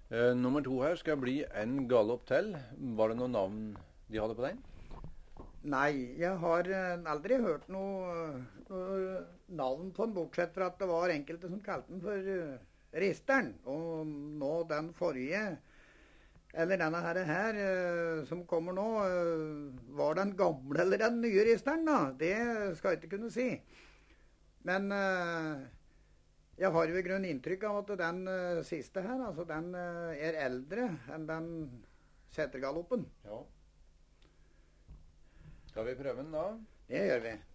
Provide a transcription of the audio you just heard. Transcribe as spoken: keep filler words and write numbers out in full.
Eh, nummer to her skal bli en galopp til. Var det noen navn de hadde på den? Nei, jeg har eh, aldri hørt noe, noe navn på den, bortsett fra at det var enkelte som kalte den for uh, Risteren. Og nå den forrige, eller denne her, her uh, som kommer nå, uh, var den gamle eller den nye Risteren da? Det skal jeg ikke kunne si. Men uh, jeg har jo i grunn inntrykk av at den uh, siste her, altså den uh, er eldre enn den setergaloppen. Ja. Skal vi prøve den da? Det gjør vi.